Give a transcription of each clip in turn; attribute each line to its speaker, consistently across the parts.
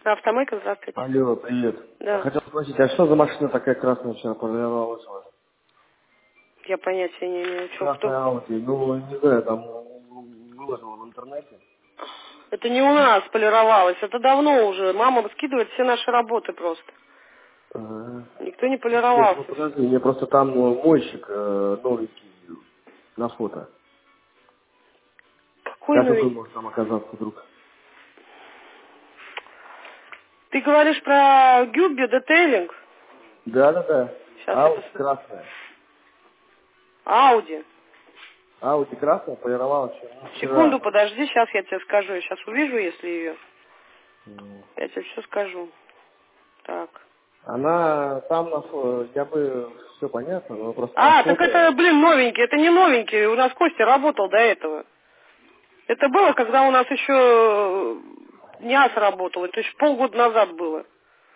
Speaker 1: Автомойка, здравствуйте.
Speaker 2: Алло, привет.
Speaker 1: Да,
Speaker 2: Хотел спросить, а что за машина такая красная вчера полировалась у вас?
Speaker 1: я понятия не имею. Что,
Speaker 2: Красная
Speaker 1: кто?
Speaker 2: Ауди. Ну, не знаю, там выложил в интернете.
Speaker 1: Это не у нас полировалось, это давно уже. Мама скидывает все наши работы просто.
Speaker 2: Ага.
Speaker 1: Никто не
Speaker 2: Нет, ну
Speaker 1: полировался.
Speaker 2: подожди, мне просто там мойщик новенький на фото.
Speaker 1: Какой
Speaker 2: Как он
Speaker 1: новень?
Speaker 2: может там оказаться вдруг?
Speaker 1: Ты говоришь про Гюбби детейлинг?
Speaker 2: Да.
Speaker 1: Сейчас я
Speaker 2: Ауди
Speaker 1: посмотрю.
Speaker 2: красная.
Speaker 1: Ауди.
Speaker 2: Ауди красная полировалась
Speaker 1: Секунду,
Speaker 2: вчера.
Speaker 1: подожди, сейчас я тебе скажу. Я сейчас увижу, если ее.
Speaker 2: М.
Speaker 1: Я тебе все скажу. Так.
Speaker 2: Она там, я бы, все понятно, но просто на
Speaker 1: А, так это,
Speaker 2: фото.
Speaker 1: блин, новенький. Это не новенький. У нас Костя работал до этого. Это было, когда у нас еще НИАС работал. Это еще полгода назад было.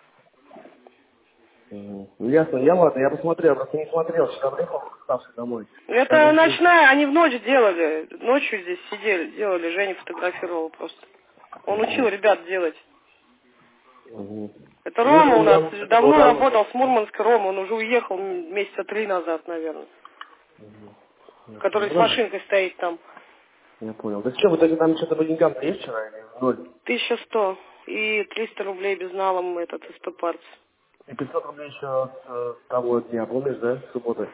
Speaker 2: Ну, ясно, ладно, я посмотрел, просто не смотрел, вчера приехал, уставший домой. Даже
Speaker 1: Это
Speaker 2: не слышал.
Speaker 1: ночная, они в ночь делали. Ночью здесь сидели, делали. Женя фотографировал просто. Он учил ребят делать.
Speaker 2: Мгм.
Speaker 1: Это
Speaker 2: Ну,
Speaker 1: Рома у нас
Speaker 2: это было
Speaker 1: давно
Speaker 2: давно,
Speaker 1: работал
Speaker 2: значит,
Speaker 1: с
Speaker 2: да?
Speaker 1: Мурманска. Рома, он уже уехал месяца 3 назад, наверное.
Speaker 2: Я
Speaker 1: Который
Speaker 2: понял.
Speaker 1: с
Speaker 2: Ладно,
Speaker 1: машинкой стоит там.
Speaker 2: я понял. Да что, в итоге там что-то по деньгам есть вчера или ноль?
Speaker 1: 1100 и 300 рублей безналом этот СП Парц.
Speaker 2: И 500 рублей еще с того дня, помнишь, да, с субботы?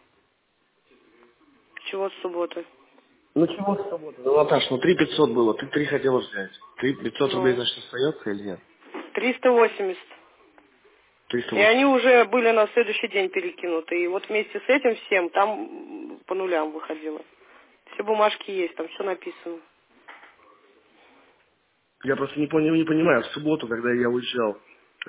Speaker 1: Чего с субботы?
Speaker 2: Ну чего с субботы? Ну, Наташ, ну 3 500 было, ты 3 хотела взять. 500 рублей,
Speaker 1: Ну,
Speaker 2: значит, остается или нет?
Speaker 1: 380. И они
Speaker 2: 380.
Speaker 1: уже были на следующий день перекинуты. И вот вместе с этим всем там по нулям выходило. Все бумажки есть, там все написано.
Speaker 2: Я просто не понимаю, в субботу, когда я уезжал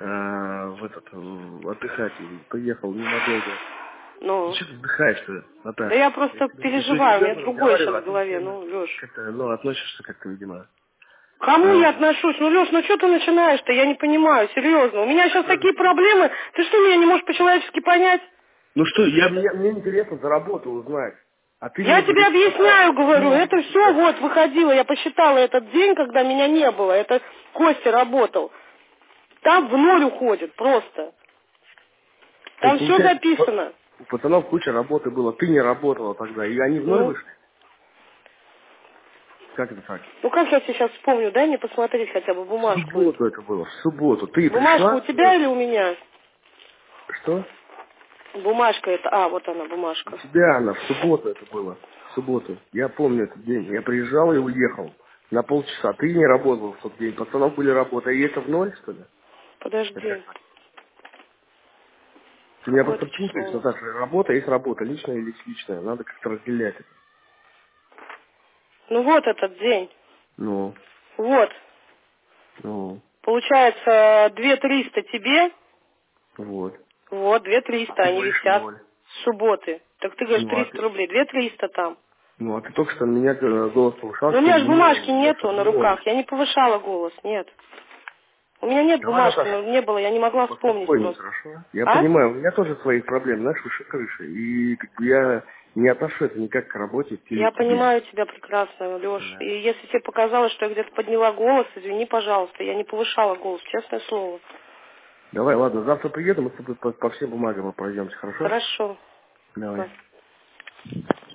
Speaker 2: отдыхать, и поехал ненадолго. Ну,
Speaker 1: Ну,
Speaker 2: что ты вздыхаешь-то,
Speaker 1: да
Speaker 2: Наташ?
Speaker 1: я
Speaker 2: Я
Speaker 1: просто
Speaker 2: тебе
Speaker 1: переживаю, у меня
Speaker 2: серьезно
Speaker 1: другое сейчас
Speaker 2: разговариваю,
Speaker 1: в
Speaker 2: а ты
Speaker 1: голове,
Speaker 2: все
Speaker 1: ну, Леш.
Speaker 2: как-то, относишься как-то, видимо.
Speaker 1: Кому я
Speaker 2: А,
Speaker 1: отношусь? Ну, Леш, ну что ты начинаешь-то? Я не понимаю, серьезно. У меня сейчас
Speaker 2: что?
Speaker 1: такие проблемы. Ты что, меня не можешь по-человечески понять?
Speaker 2: Ну что, мне интересно за работу узнать. А ты
Speaker 1: Я
Speaker 2: мне
Speaker 1: тебе
Speaker 2: говоришь, что
Speaker 1: объясняю, говорю, это
Speaker 2: деньги
Speaker 1: все
Speaker 2: тебе.
Speaker 1: вот выходило, я посчитала этот день, когда меня не было. Это Костя работал. Там в ноль уходит просто.
Speaker 2: То
Speaker 1: Там
Speaker 2: есть,
Speaker 1: все
Speaker 2: получается,
Speaker 1: записано.
Speaker 2: у пацанов куча работы было, ты не работала тогда, и они в ноль
Speaker 1: Ну,
Speaker 2: вышли? Как это так?
Speaker 1: ну как я тебе сейчас вспомню, дай мне посмотреть хотя бы
Speaker 2: В
Speaker 1: бумажку эту.
Speaker 2: субботу это было, в субботу. Ты
Speaker 1: Бумажка у
Speaker 2: пришла,
Speaker 1: тебя или у меня?
Speaker 2: что?
Speaker 1: Бумажка это, вот она,
Speaker 2: У
Speaker 1: бумажка.
Speaker 2: тебя она, в субботу это было. В субботу. Я помню этот день. Я приезжал и уехал. На полчаса. Ты не работал в тот день. Пацанов были работы. И это в ноль, что ли? Это
Speaker 1: Подожди,
Speaker 2: как так? Ты меня
Speaker 1: какое
Speaker 2: просто
Speaker 1: это число
Speaker 2: путаешь,
Speaker 1: у нас?
Speaker 2: Наташа. Работа есть работа. Личная или личная. Надо как-то разделять это.
Speaker 1: Ну вот этот день.
Speaker 2: Ну,
Speaker 1: Вот.
Speaker 2: ну,
Speaker 1: Получается 2300 тебе,
Speaker 2: вот.
Speaker 1: вот,
Speaker 2: А
Speaker 1: 2300,
Speaker 2: ты
Speaker 1: они
Speaker 2: говоришь
Speaker 1: висят
Speaker 2: ноль.
Speaker 1: с субботы. Так ты говоришь
Speaker 2: Ну,
Speaker 1: 300 рублей, 2300 там.
Speaker 2: а ты только что на меня голос повышал,
Speaker 1: Но у
Speaker 2: что
Speaker 1: меня же бумажки
Speaker 2: ноль. Я
Speaker 1: нету
Speaker 2: сказал
Speaker 1: на
Speaker 2: ноль.
Speaker 1: руках, я не повышала голос, нет. У меня нет
Speaker 2: Давай,
Speaker 1: бумажки,
Speaker 2: Наташа,
Speaker 1: но не было, я не могла вспомнить
Speaker 2: поспокойнее,
Speaker 1: просто.
Speaker 2: хорошо? Я
Speaker 1: А?
Speaker 2: понимаю, у меня тоже свои проблемы, знаешь, выше крыши. И как бы я не отношу это никак к работе
Speaker 1: Я
Speaker 2: к тебе.
Speaker 1: понимаю тебя прекрасно, Леш.
Speaker 2: Да.
Speaker 1: И если тебе показалось, что я где-то подняла голос, извини, пожалуйста, я не повышала голос, честное слово.
Speaker 2: Давай, ладно, завтра приеду, мы с тобой по всем бумагам пройдемся, хорошо?
Speaker 1: Хорошо.
Speaker 2: Давай.
Speaker 1: Давай.